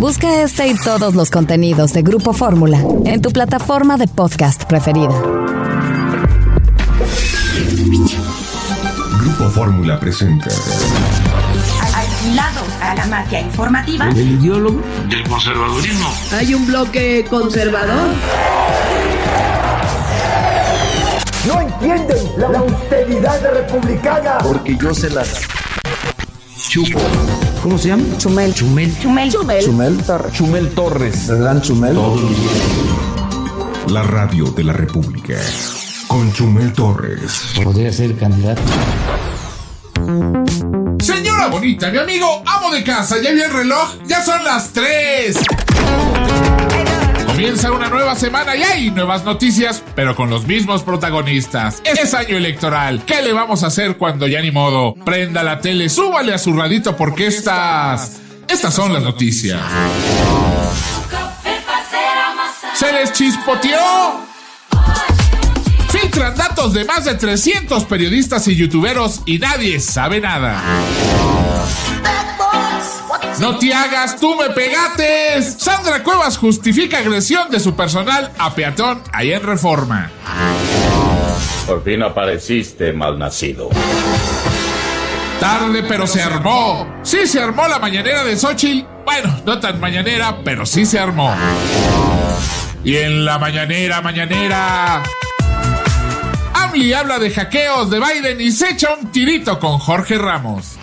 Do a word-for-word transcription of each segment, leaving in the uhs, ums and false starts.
Busca este y todos los contenidos de Grupo Fórmula en tu plataforma de podcast preferida. Grupo Fórmula presenta. Aislados a la mafia informativa. ¿El ideólogo? Del conservadurismo. ¿Hay un bloque conservador? No entienden la, la austeridad republicana. Porque yo se las chupo. ¿Cómo se llama? Chumel. Chumel. Chumel. Chumel. Chumel Torres. Chumel Torres. El gran Chumel. La radio de la República. Con Chumel Torres. Podría ser candidato. Señora bonita, mi amigo, amo de casa, ya vi el reloj, ya son las tres. Comienza una nueva semana y hay nuevas noticias, pero con los mismos protagonistas. Es año electoral. ¿Qué le vamos a hacer cuando ya ni modo? Prenda la tele, súbale a su radito porque estas... Estas son las noticias. Se les chispoteó. Filtran datos de más de trescientos periodistas y youtuberos y nadie sabe nada. No te hagas, tú me pegates. Sandra Cuevas justifica agresión de su personal a peatón ahí en Reforma. Por fin apareciste, malnacido. Tarde, pero se armó. Sí se armó la mañanera de Xóchitl. Bueno, no tan mañanera, pero sí se armó. Y en la mañanera, mañanera... AMLI habla de hackeos de Biden y se echa un tirito con Jorge Ramos.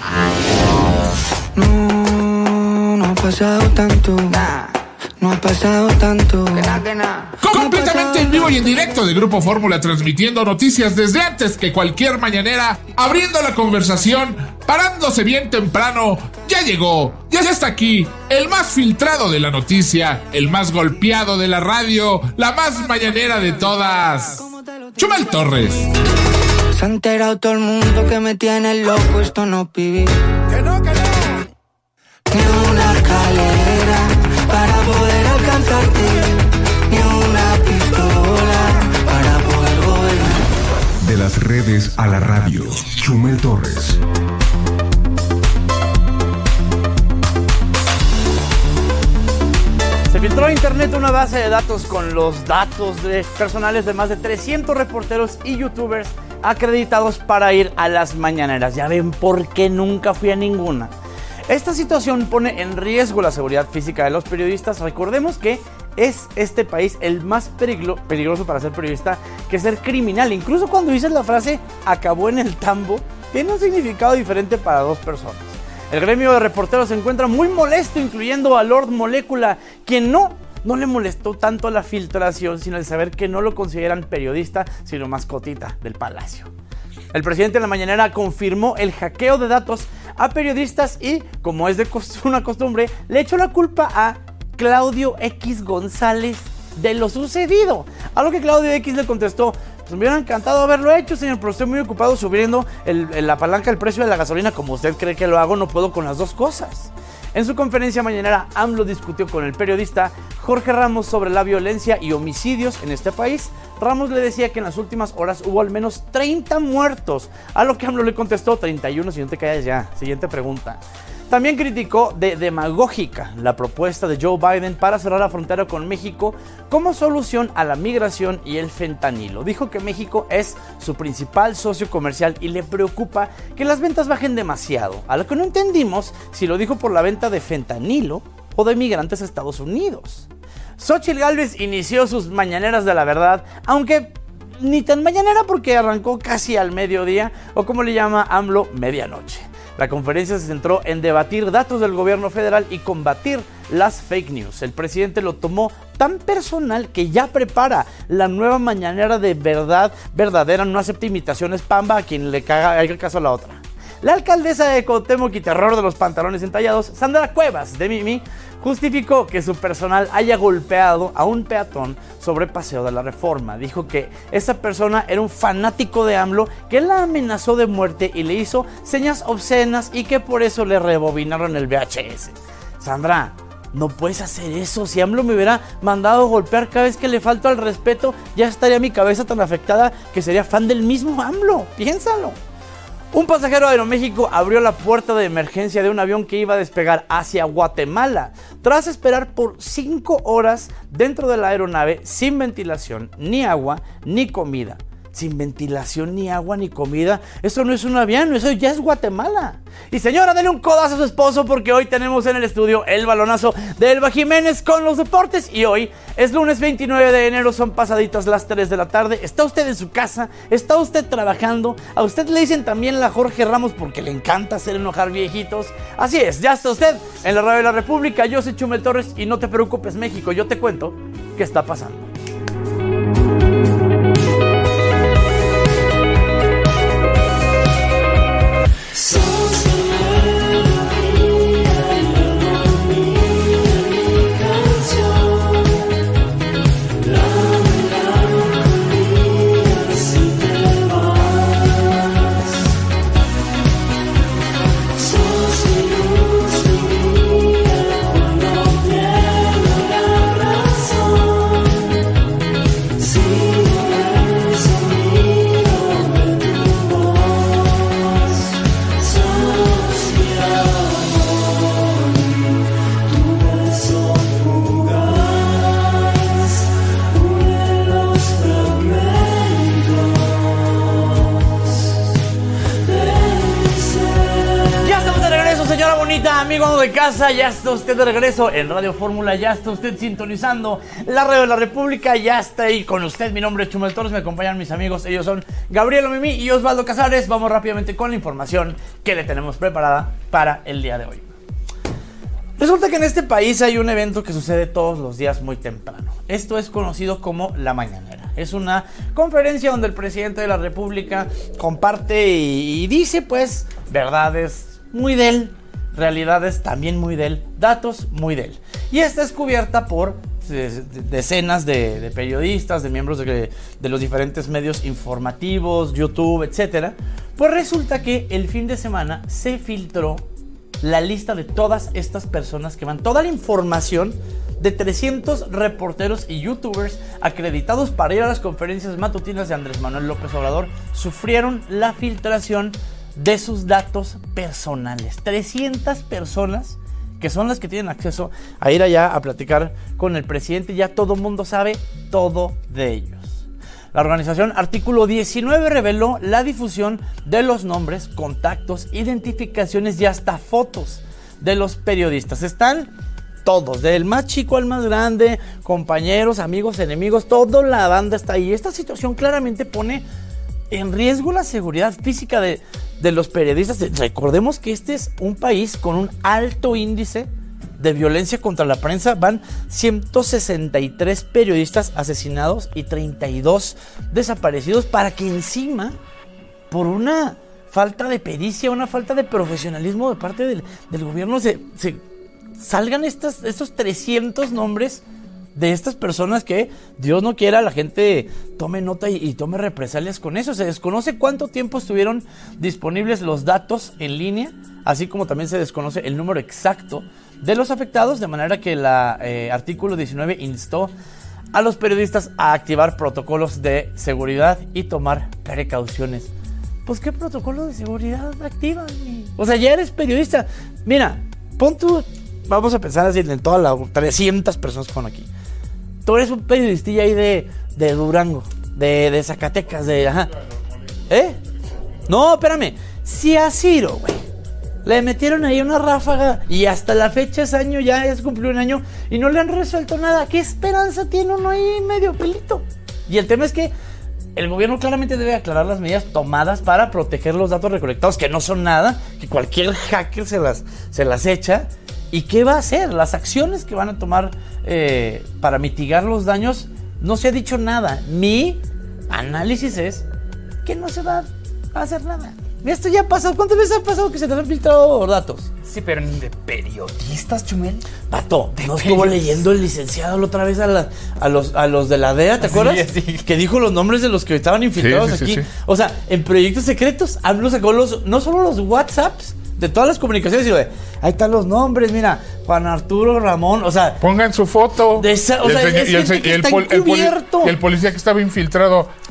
No, no ha pasado tanto. Nah, no ha pasado tanto. Que na, que na. Completamente en vivo y en directo de Grupo Fórmula, transmitiendo noticias desde antes que cualquier mañanera, abriendo la conversación, parándose bien temprano. Ya llegó, ya está aquí, el más filtrado de la noticia, el más golpeado de la radio, la más mañanera de todas. Chumel Torres. Se ha enterado todo el mundo que me tiene loco, esto no pibi. Que no, que no. Ni una escalera para poder alcanzarte, ni una pistola para poder gobernar. De las redes a la radio, Chumel Torres. Se filtró a internet una base de datos con los datos de personales de más de trescientos reporteros y youtubers acreditados para ir a las mañaneras. Ya ven por qué nunca fui a ninguna. Esta situación pone en riesgo la seguridad física de los periodistas. Recordemos que es este país el más peligro, peligroso para ser periodista que ser criminal. Incluso cuando dices la frase acabó en el tambo, tiene un significado diferente para dos personas. El gremio de reporteros se encuentra muy molesto, incluyendo a Lord Molécula, quien no, no le molestó tanto la filtración, sino el saber que no lo consideran periodista, sino mascotita del palacio. El presidente de la mañanera confirmó el hackeo de datos a periodistas y, como es de cost- una costumbre, le echó la culpa a Claudio X González de lo sucedido. A lo que Claudio X le contestó: pues me hubiera encantado haberlo hecho, señor, pero estoy muy ocupado subiendo el, el, la palanca del precio de la gasolina como usted cree que lo hago, no puedo con las dos cosas. En su conferencia mañanera, AMLO discutió con el periodista Jorge Ramos sobre la violencia y homicidios en este país. Ramos le decía que en las últimas horas hubo al menos treinta muertos, a lo que AMLO le contestó: treinta y uno, si no te callas ya. Siguiente pregunta. También criticó de demagógica la propuesta de Joe Biden para cerrar la frontera con México como solución a la migración y el fentanilo. Dijo que México es su principal socio comercial y le preocupa que las ventas bajen demasiado, a lo que no entendimos si lo dijo por la venta de fentanilo o de migrantes a Estados Unidos. Xóchitl Gálvez inició sus mañaneras de la verdad, aunque ni tan mañanera porque arrancó casi al mediodía, o como le llama AMLO, medianoche. La conferencia se centró en debatir datos del gobierno federal y combatir las fake news. El presidente lo tomó tan personal que ya prepara la nueva mañanera de verdad verdadera, no acepta imitaciones, pamba a quien le caga, haga caso a la otra. La alcaldesa de Cuauhtémoc y terror de los pantalones entallados, Sandra Cuevas de Mimi, justificó que su personal haya golpeado a un peatón sobre Paseo de la Reforma. Dijo que esa persona era un fanático de AMLO, que la amenazó de muerte y le hizo señas obscenas y que por eso le rebobinaron el V H S. Sandra, no puedes hacer eso. Si AMLO me hubiera mandado golpear cada vez que le falto al respeto, ya estaría mi cabeza tan afectada que sería fan del mismo AMLO. Piénsalo. Un pasajero de Aeroméxico abrió la puerta de emergencia de un avión que iba a despegar hacia Guatemala, tras esperar por cinco horas dentro de la aeronave sin ventilación, ni agua, ni comida. Sin ventilación, ni agua, ni comida. Eso no es un avión, eso ya es Guatemala. Y señora, denle un codazo a su esposo porque hoy tenemos en el estudio el balonazo de Elba Jiménez con los deportes. Y hoy es lunes veintinueve de enero, son pasaditas las tres de la tarde. ¿Está usted en su casa? ¿Está usted trabajando? A usted le dicen también la Jorge Ramos porque le encanta hacer enojar viejitos. Así es, ya está usted en la Radio de la República. Yo soy Chumel Torres y no te preocupes, México, yo te cuento qué está pasando. Amigo de casa, ya está usted de regreso en Radio Fórmula, ya está usted sintonizando la Radio de la República, ya está ahí con usted. Mi nombre es Chumel Torres, me acompañan mis amigos, ellos son Gabriel Mimi y Osvaldo Casares. Vamos rápidamente con la información que le tenemos preparada para el día de hoy. Resulta que en este país hay un evento que sucede todos los días muy temprano. Esto es conocido como La Mañanera. Es una conferencia donde el presidente de la República comparte y, y dice pues verdades muy de él, realidades también muy de él, datos muy de él. Y esta es cubierta por decenas de, de periodistas, de miembros de, de los diferentes medios informativos, YouTube, etcétera. Pues resulta que el fin de semana se filtró la lista de todas estas personas que van, toda la información de trescientos reporteros y youtubers acreditados para ir a las conferencias matutinas de Andrés Manuel López Obrador, sufrieron la filtración de sus datos personales. trescientas personas que son las que tienen acceso a ir allá a platicar con el presidente. Ya todo el mundo sabe todo de ellos. La organización Artículo diecinueve reveló la difusión de los nombres, contactos, identificaciones y hasta fotos de los periodistas. Están todos, del más chico al más grande, compañeros, amigos, enemigos, toda la banda está ahí. Esta situación claramente pone en riesgo la seguridad física de, de los periodistas. Recordemos que este es un país con un alto índice de violencia contra la prensa. Van ciento sesenta y tres periodistas asesinados y treinta y dos desaparecidos, para que encima, por una falta de pericia, una falta de profesionalismo de parte del, del gobierno, se, se salgan estas, estos trescientos nombres de estas personas que, Dios no quiera, la gente tome nota y, y tome represalias con eso. Se desconoce cuánto tiempo estuvieron disponibles los datos en línea, así como también se desconoce el número exacto de los afectados, de manera que la eh, artículo diecinueve instó a los periodistas a activar protocolos de seguridad y tomar precauciones. Pues, ¿qué protocolo de seguridad activan? O sea, ya eres periodista. Mira, pon tú, vamos a pensar así en todas las trescientas personas que están aquí. Tú eres un periodistilla ahí de, de Durango, de, de Zacatecas, de... Ajá. ¿Eh? No, espérame. Si a Ciro, güey, le metieron ahí una ráfaga y hasta la fecha es año, ya es cumplió un año y no le han resuelto nada, ¿qué esperanza tiene uno ahí medio pelito? Y el tema es que el gobierno claramente debe aclarar las medidas tomadas para proteger los datos recolectados, que no son nada, que cualquier hacker se las, se las echa. ¿Y qué va a hacer? Las acciones que van a tomar eh, para mitigar los daños, no se ha dicho nada. Mi análisis es que no se va a hacer nada. Esto ya ha pasado. ¿Cuántas veces ha pasado que se les han filtrado datos? Sí, pero ni de periodistas, Chumel. Pato, no estuvo leyendo el licenciado la otra vez a, la, a, los, a los de la D E A, ¿te acuerdas? Sí, sí. Que dijo los nombres de los que estaban infiltrados sí, sí, aquí. Sí, sí. O sea, en proyectos secretos, AMLO sacó los, no solo los WhatsApps de todas las comunicaciones, sino de, ahí están los nombres, mira, Juan Arturo, Ramón, o sea... Pongan su foto. De esa, o sea, es y el, gente que y el, está pol, el, poli, encubierto. y el policía que estaba infiltrado.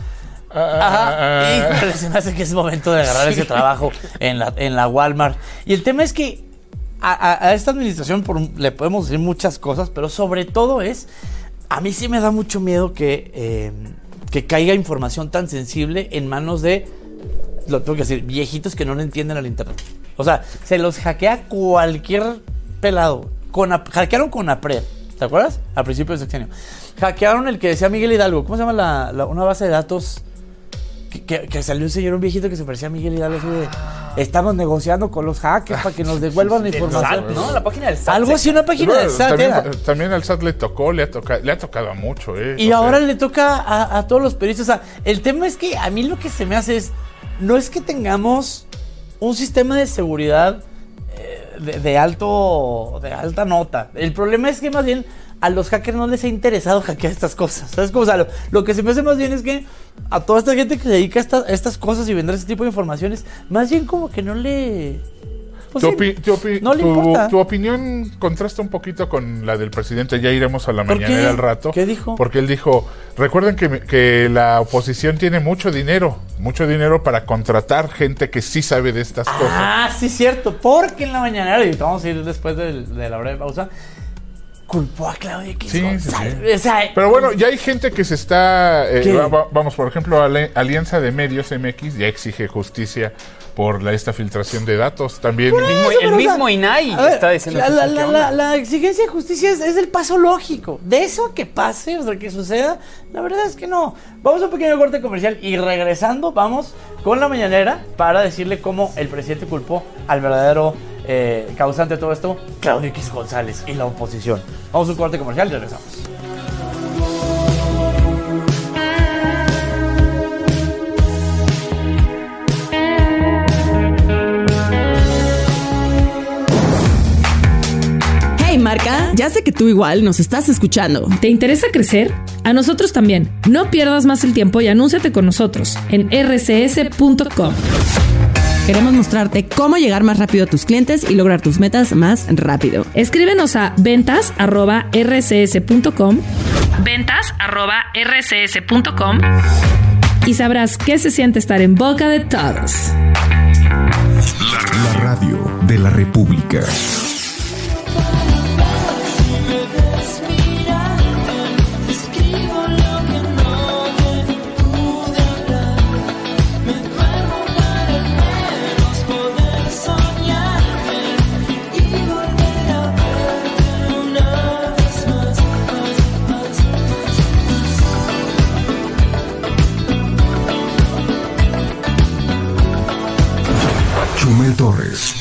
Ajá. Híjole, se me hace que es momento de agarrar ese trabajo en la, en la Walmart. Y el tema es que a, a, a esta administración por, le podemos decir muchas cosas, pero sobre todo es, a mí sí me da mucho miedo que, eh, que caiga información tan sensible en manos de, lo tengo que decir, viejitos que no le entienden al internet. O sea, se los hackea cualquier pelado. Con, hackearon con Apred, ¿te acuerdas? Al principio del sexenio. Hackearon el que decía Miguel Hidalgo. ¿Cómo se llama la, la, una base de datos? Que, que, que salió un señor, un viejito que se parecía a Miguel Hidalgo. Así de, estamos negociando con los hackers para que nos devuelvan la información. S A T, ¿no? La página del S A T. Algo así, una página Pero, del S A T. También, era. también al S A T le tocó, le ha tocado, le ha tocado a mucho, ¿eh? Y o ahora sea, le toca a, a todos los periodistas. O sea, el tema es que a mí lo que se me hace es, no es que tengamos un sistema de seguridad eh, de, de alto, de alta nota. El problema es que más bien a los hackers no les ha interesado hackear estas cosas. ¿Sabes cómo? O sea, lo, lo que se me hace más bien es que a toda esta gente que se dedica a, esta, a estas cosas y vender ese tipo de informaciones, más bien como que no le... Pues tu, sí, opi- tu, opi- no le tu- importa. tu opinión contrasta un poquito con la del presidente. Ya iremos a la ¿Por mañanera qué? al rato. ¿Qué dijo? Porque él dijo, recuerden que, que la oposición tiene mucho dinero, mucho dinero para contratar gente que sí sabe de estas cosas. Ah, sí, cierto. Porque en la mañanera, y vamos a ir después de, de la breve pausa, culpó a Claudia X Sí, González. sí, sí. O sea, Pero bueno, ya hay gente que se está... eh, ¿Qué? va- va- vamos, por ejemplo, Ale- Alianza de Medios M X ya exige justicia por la, esta filtración de datos. También... El mismo, Eso, el pero, mismo o sea, I N A I a ver, está diciendo la, que la, sí, la, ¿qué onda? la, la exigencia de justicia es, es el paso lógico. De eso a que pase, o sea, que suceda, la verdad es que no. Vamos a un pequeño corte comercial y regresando vamos con la mañanera para decirle cómo el presidente culpó al verdadero eh, causante de todo esto, Claudio X González y la oposición. Vamos a un corte comercial y regresamos. Hey marca, ya sé que tú igual nos estás escuchando. ¿Te interesa crecer? A nosotros también. No pierdas más el tiempo y anúnciate con nosotros en r c s punto com. Queremos mostrarte cómo llegar más rápido a tus clientes y lograr tus metas más rápido. Escríbenos a ventas arroba r c s punto com, ventas arroba r c s punto com y sabrás qué se siente estar en boca de todos. La radio de la República. Chumel Torres.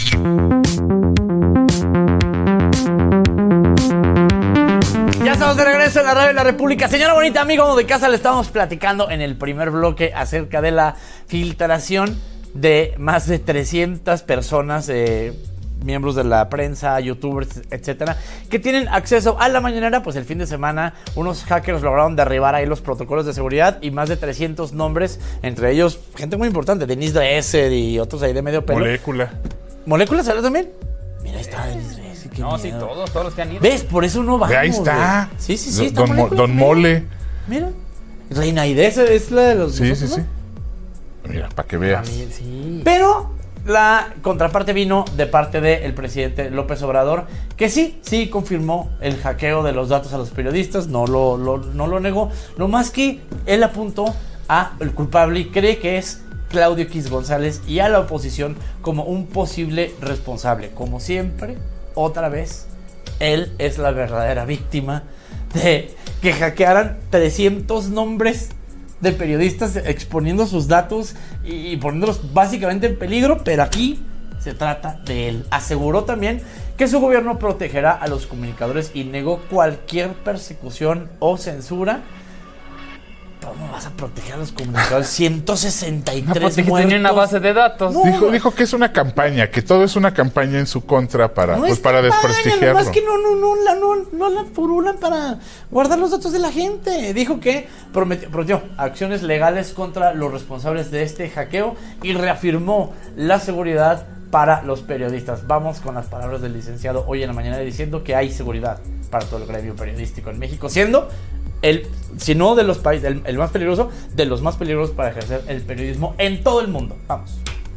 Ya estamos de regreso en la radio de la República. Señora bonita, amigo de casa, le estamos platicando en el primer bloque acerca de la filtración de más de trescientas personas, eh, miembros de la prensa, youtubers, etcétera, que tienen acceso a la mañanera. Pues el fin de semana unos hackers lograron derribar ahí los protocolos de seguridad y más de trescientos nombres, entre ellos gente muy importante, Denise Dresser y otros ahí de medio pelo. Molécula. ¿Molécula salió también? Mira, ahí está Denise Dresser. Qué No, sí, miedo. todos, todos los que han ido. ¿Ves? Por eso no vamos. Ahí está. güey. Sí, sí, sí. está Don, Mo- Molécula Don también. Mole. Mira. Reina Aidez es la de los. Sí, sí, nosotros, sí. ¿no? Mira, para que veas. Sí. Pero la contraparte vino de parte del presidente López Obrador, que sí, sí confirmó el hackeo de los datos a los periodistas, no lo, lo, no lo negó, no más que él apuntó a el culpable y cree que es Claudio X González y a la oposición como un posible responsable. Como siempre, otra vez, él es la verdadera víctima de que hackearan trescientos nombres de periodistas exponiendo sus datos y poniéndolos básicamente en peligro, pero aquí se trata de él. Aseguró también que su gobierno protegerá a los comunicadores y negó cualquier persecución o censura. ¿Cómo vas a proteger a los comunicadores? ciento sesenta y No, tres porque muertos. tenía una base de datos. No. Dijo, dijo que es una campaña, que todo es una campaña en su contra para, No pues, es para campaña, desprestigiarlo. nomás que no, no, no, la, no, no la furulan para guardar los datos de la gente. Dijo que prometió, prometió acciones legales contra los responsables de este hackeo y reafirmó la seguridad para los periodistas. Vamos con las palabras del licenciado hoy en la mañana diciendo que hay seguridad para todo el gremio periodístico en México, siendo el, si no de los países, el, el más peligroso, de los más peligrosos para ejercer el periodismo en todo el mundo. Vamos.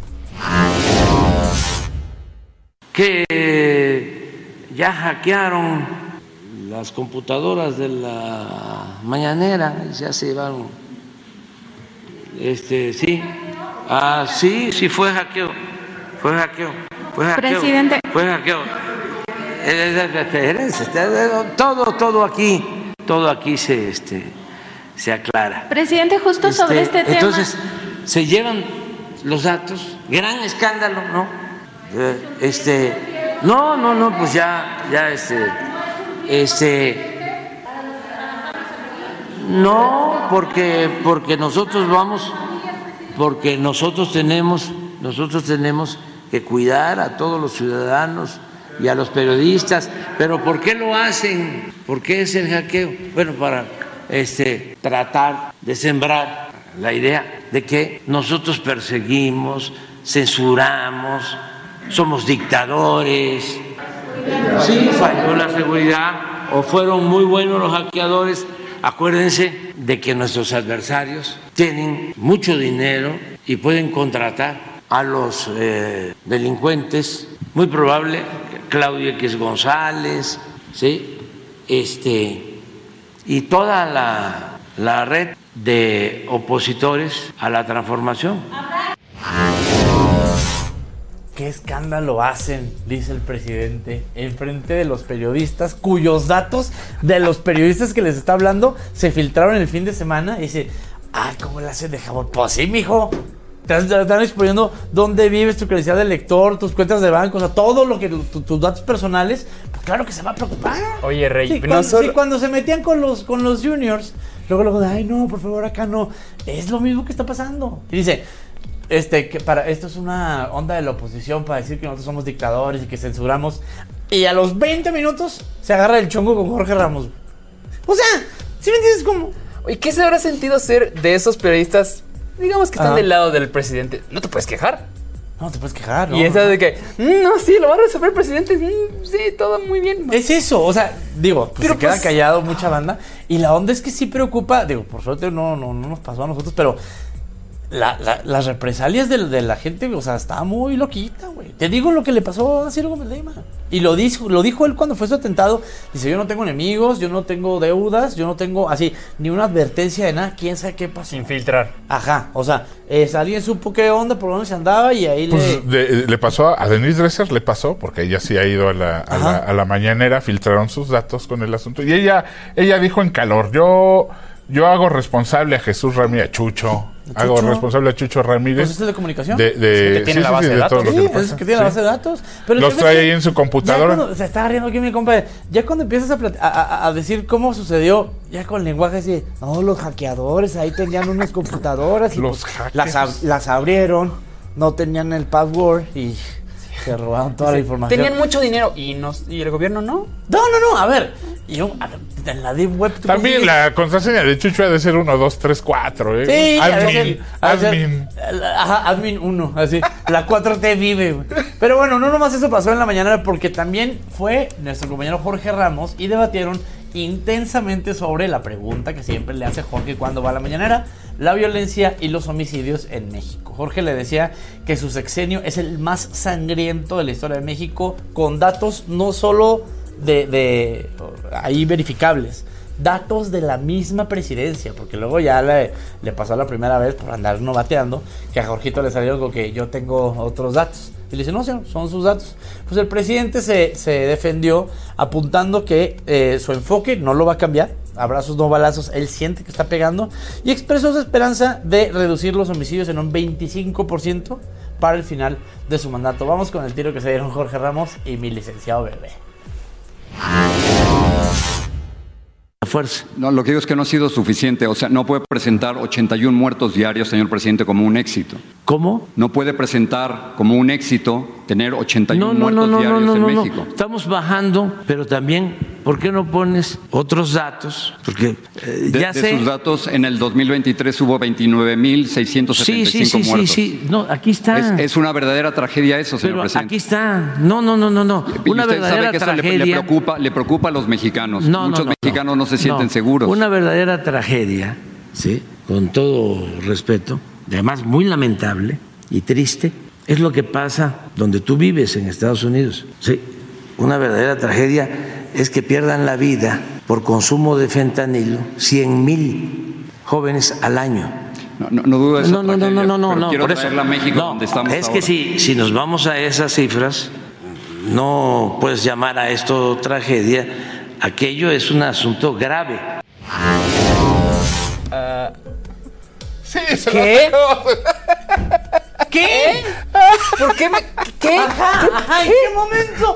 Que ya hackearon las computadoras de la mañanera y ya se llevaron. Este, sí. Ah, sí, sí fue hackeo. Fue hackeo. Fue hackeo. Presidente. Fue hackeo. Todo, todo aquí, todo aquí se, este, se aclara. Presidente, justo este, sobre este tema. Entonces, se llevan los datos, gran escándalo, ¿no? Este, no, no, no, pues ya, ya, este, este, no, porque, porque nosotros vamos, porque nosotros tenemos, nosotros tenemos que cuidar a todos los ciudadanos y a los periodistas. Pero ¿por qué lo hacen? ¿Por qué es el hackeo? Bueno, para este, tratar de sembrar la idea de que nosotros perseguimos, censuramos, somos dictadores. Sí, falló la seguridad o fueron muy buenos los hackeadores. Acuérdense de que nuestros adversarios tienen mucho dinero y pueden contratar a los eh, delincuentes. Muy probable Claudio X González, ¿sí? Este, y toda la, la red de opositores a la transformación. ¿Qué escándalo hacen? Dice el presidente, en frente de los periodistas, cuyos datos de los periodistas que les está hablando se filtraron el fin de semana. Y dice, ay, ¿cómo le hacen de jabón? Pues sí, mijo. Te están exponiendo dónde vives, tu credencial de lector, tus cuentas de banco, o sea, todo lo que tu, tus datos personales, pues claro que se va a preocupar. Oye, Rey, sí, no cuando, solo... sí, cuando se metían con los, con los juniors, luego luego, ay no, por favor, acá no. Es lo mismo que está pasando. Y dice, este, que para esto es una onda de la oposición para decir que nosotros somos dictadores y que censuramos. Y a los veinte minutos se agarra el chongo con Jorge Ramos. O sea, ¿sí me entiendes cómo? ¿Y qué se habrá sentido ser de esos periodistas, digamos que están ah. del lado del presidente? No te puedes quejar. No te puedes quejar, ¿no? Y esa de que, mm, no, sí, lo va a resolver el presidente. Mm, sí, todo muy bien. Es eso, o sea, digo, pues pero se queda pues, callado mucha banda. Y la onda es que sí preocupa, digo, por suerte no, no, no nos pasó a nosotros, pero la, la, las represalias de, de la gente, o sea, está muy loquita, güey. Te digo lo que le pasó a Ciro Gómez Leiva. Y lo dijo, lo dijo él cuando fue su atentado. Dice, yo no tengo enemigos, yo no tengo deudas, yo no tengo así, ni una advertencia de nada. ¿Quién sabe qué pasó? Sin filtrar. Ajá, o sea, es, alguien supo qué onda, por dónde se andaba y ahí pues le... De, le pasó a Denise Dresser, le pasó, porque ella sí ha ido a la, a, la, a la mañanera, filtraron sus datos con el asunto. Y ella, ella dijo en calor, yo... Yo hago responsable a Jesús Ramírez, a Chucho, Chucho. Hago responsable a Chucho Ramírez. ¿Pues este de comunicación? De, de, sí, que tiene sí, la base sí, de, de datos. todo Sí, lo que es pasa. que tiene sí. la base de datos. Pero los trae ahí en su computadora. Cuando, se está riendo aquí mi compa. Ya cuando empiezas a, plat- a, a, a decir cómo sucedió, ya con lenguaje así, no, los hackeadores ahí tenían unas computadoras y los pues, las, ab- las abrieron, no tenían el password y... se robaron toda sí, la información. Tenían mucho dinero y, nos, y el gobierno no. No, no, no, a ver. Yo, a ver, en la Deep Web... También consigues... la contraseña de Chucho ha de ser uno, dos, tres, cuatro. ¿eh? Sí, admin. A veces, admin. Ajá, admin uno, así. La cuatro T vive, güey. Pero bueno, no nomás eso pasó en la mañana, porque también fue nuestro compañero Jorge Ramos y debatieron intensamente sobre la pregunta que siempre le hace Jorge cuando va a la mañanera: la violencia y los homicidios en México. Jorge le decía que su sexenio es el más sangriento de la historia de México, con datos no solo de, de ahí verificables, datos de la misma presidencia, porque luego ya le, le pasó la primera vez por andar no bateando, que a Jorgito le salió con que yo tengo otros datos. Y le dice, no, señor, son sus datos. Pues el presidente se, se defendió apuntando que eh, su enfoque no lo va a cambiar. Abrazos, no balazos, él siente que está pegando. Y expresó su esperanza de reducir los homicidios en un veinticinco por ciento para el final de su mandato. Vamos con el tiro que se dieron Jorge Ramos y mi licenciado Bebé. Fuerza. No, lo que digo es que no ha sido suficiente. O sea, no puede presentar ochenta y uno muertos diarios, señor presidente, como un éxito. ¿Cómo? No puede presentar como un éxito tener ochenta y uno no, no, muertos no, no, diarios no, no, en no, México. Estamos bajando, pero también ¿por qué no pones otros datos? Porque eh, de, ya de sé. sus datos, en el dos mil veintitrés hubo veintinueve mil seiscientos setenta y cinco sí, sí, sí, muertos. Sí, sí, no, aquí está. Es, es una verdadera tragedia eso, señor Pero presidente. Aquí está. No, no, no, no, no. Y Una usted verdadera sabe que eso tragedia. le, le preocupa, le preocupa a los mexicanos. No, Muchos no, no, mexicanos no, no se sienten no. seguros. Una verdadera tragedia, sí, con todo respeto, además muy lamentable y triste, es lo que pasa donde tú vives en Estados Unidos. Sí, una verdadera tragedia es que pierdan la vida por consumo de fentanilo cien mil jóvenes al año. No, no, no dudo de esa No, no, no, tragedia, no, no, pero no, quiero por eso. traerla a México, No, donde estamos es ahora. que si, si nos vamos a esas cifras, no puedes llamar a esto tragedia. Aquello es un asunto grave. Uh, Sí, se ¿Qué? lo ¿Qué? ¿Por qué me.? ¿Qué? Ajá, ajá, ¿en qué momento?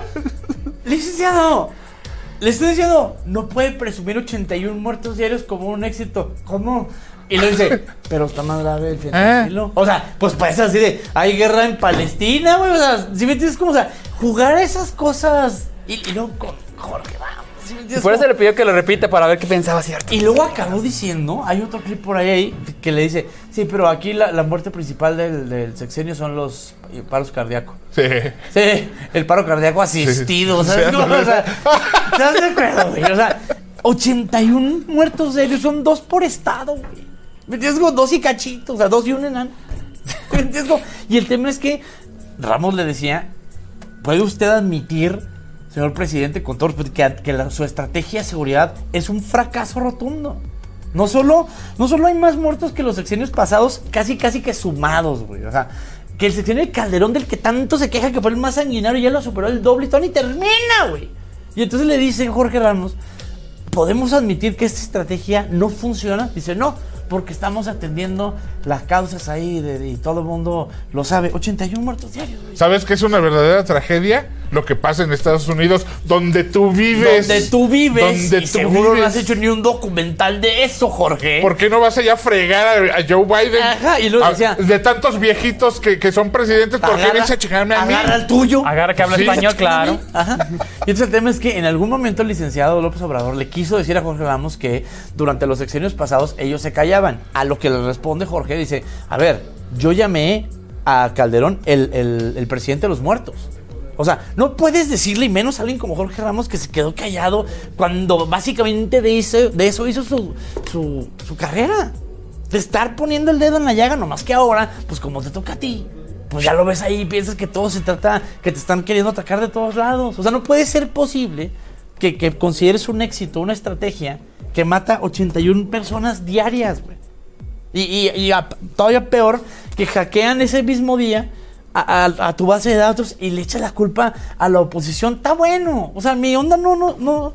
Licenciado, le estoy diciendo, no puede presumir ochenta y uno muertos diarios como un éxito. ¿Cómo? Y lo dice, pero está más grave el fentanilo. O sea, pues parece así de, hay guerra en Palestina, güey. O sea, si me entiendes, como, o sea, jugar a esas cosas. Y, y luego con Jorge Ramos. ¿Sí me entiendes? Por eso le pidió que lo repita para ver qué pensaba cierto. Y luego acabó diciendo, hay otro clip por ahí que le dice, sí, pero aquí la, la muerte principal del, del sexenio son los paros cardíacos. Sí. Sí, el paro cardíaco asistido, Sí. ¿sabes Sí, cómo? no, no. O sea, ¿estás de acuerdo, güey? O sea, ochenta y uno muertos diarios, son dos por estado, güey. ¿Me entiendes? Como dos y cachitos, o sea, dos y un enano. ¿Me entiendes? Como- Y el tema es que Ramos le decía, ¿puede usted admitir, señor presidente, con todo respeto, que, que la- su estrategia de seguridad es un fracaso rotundo? No solo, no solo hay más muertos que los sexenios pasados, casi casi que sumados, güey. O sea, que el sexenio de Calderón, del que tanto se queja que fue el más sanguinario, ya lo superó el doble y todo ni termina, güey. Y entonces le dicen Jorge Ramos, ¿podemos admitir que esta estrategia no funciona? Dice, no, porque estamos atendiendo las causas ahí de, de- y todo el mundo lo sabe. ochenta y uno muertos diarios, güey. ¿Sabes qué es una verdadera tragedia? Lo que pasa en Estados Unidos, donde tú vives. Donde tú vives. Donde y tú seguro vives. no has hecho ni un documental de eso, Jorge. ¿Por qué no vas allá a fregar a, a Joe Biden? Ajá, y luego A- decía- de tantos viejitos que, que son presidentes, ¿por qué Agarra- vienes a chingarme a mí? Agarra el tuyo. Agarra que habla Sí. español, claro. Ajá. Y entonces el tema es que en algún momento el licenciado López Obrador le quiso decir a Jorge Ramos que durante los sexenios pasados ellos se callaban. A lo que le responde Jorge, dice, a ver, yo llamé a Calderón el, el, el presidente de los muertos. O sea, no puedes decirle, y menos a alguien como Jorge Ramos que se quedó callado cuando básicamente de eso, de eso hizo su, su, su carrera. De estar poniendo el dedo en la llaga, nomás que ahora, pues como te toca a ti, pues ya lo ves ahí y piensas que todo se trata, que te están queriendo atacar de todos lados. O sea, no puede ser posible que, que consideres un éxito, una estrategia que mata ochenta y una personas diarias, güey. Y, y, y a- todavía peor, que hackean ese mismo día a, a- a tu base de datos y le echas la culpa a la oposición. Está bueno. O sea, mi onda no, no, no,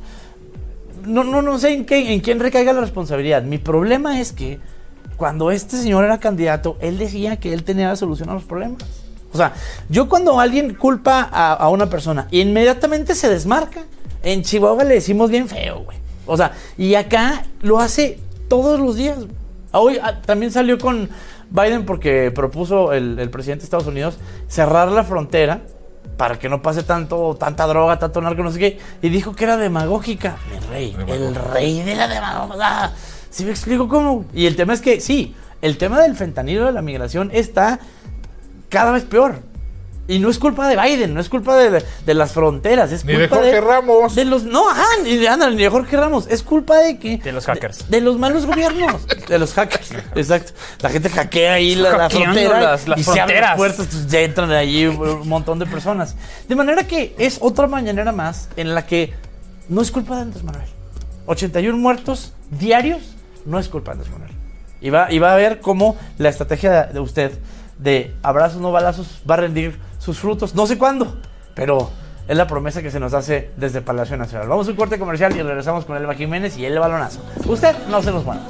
no, no, no sé en, qué, en quién recaiga la responsabilidad. Mi problema es que cuando este señor era candidato, él decía que él tenía la solución a los problemas. O sea, yo cuando alguien culpa a, a una persona, inmediatamente se desmarca. En Chihuahua le decimos bien feo, güey. O sea, y acá lo hace todos los días. Hoy ah, también salió con Biden porque propuso el, el presidente de Estados Unidos cerrar la frontera para que no pase tanto, tanta droga, tanto narco, no sé qué. Y dijo que era demagógica. Mi rey, el rey de la demagogia. ¿Sí me explico cómo? Y el tema es que, sí, el tema del fentanilo de la migración está cada vez peor. Y no es culpa de Biden, no es culpa de, de las fronteras, es Ni culpa de Jorge Ramos. De los, no, ajá, ni de, ándale, ni de Jorge Ramos. Es culpa de que... De los hackers. De, de los malos gobiernos. De los hackers, exacto. La gente hackea ahí la, la Hackeando frontera las- las y se abren fronteras. las puertas, pues ya entran ahí un montón de personas. De manera que es otra mañanera más en la que no es culpa de Andrés Manuel. ochenta y uno muertos diarios no es culpa de Andrés Manuel. Y va, y va a ver cómo la estrategia de, de usted de abrazos no balazos va a rendir sus frutos, no sé cuándo, pero es la promesa que se nos hace desde Palacio Nacional. Vamos a un corte comercial y regresamos con Elba Jiménez y el balonazo. Usted no se nos mueva.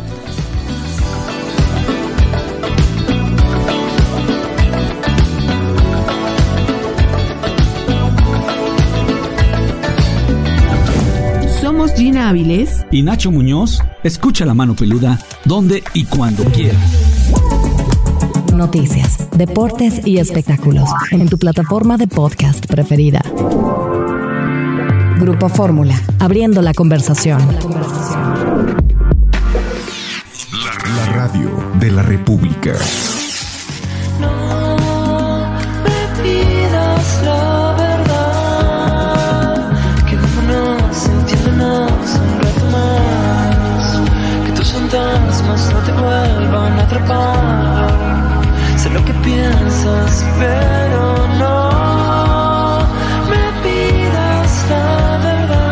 Somos Gina Avilés y Nacho Muñoz. Escucha La Mano Peluda donde y cuando quieras. Noticias, deportes y espectáculos en tu plataforma de podcast preferida. Grupo Fórmula, abriendo la conversación. La radio de la República. No me pidas la verdad, quedémonos, entiéndonos un rato más, que tus fantasmas no te vuelvan a atrapar. Sé lo que piensas, pero no me pidas la verdad.